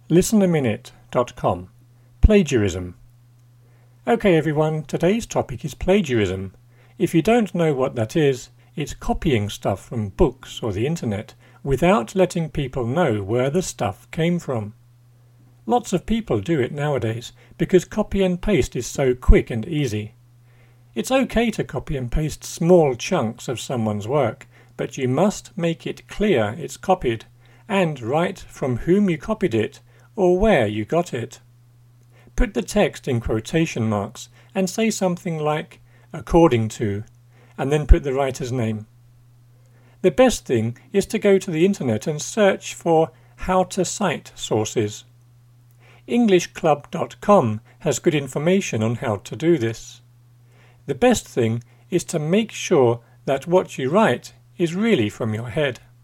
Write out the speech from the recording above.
listenaminute.com. Plagiarism. Okay everyone, today's topic is plagiarism. If you don't know what that is, it's copying stuff from books or the internet without letting people know where the stuff came from. Lots of people do it nowadays because copy and paste is so quick and easy. It's okay to copy and paste small chunks of someone's work, but you must make it clear it's copied and write from whom you copied it or where you got it. Put the text in quotation marks and say something like "according to" and then put the writer's name. The best thing is to go to the internet and search for how to cite sources. EnglishClub.com has good information on how to do this. The best thing is to make sure that what you write is really from your head.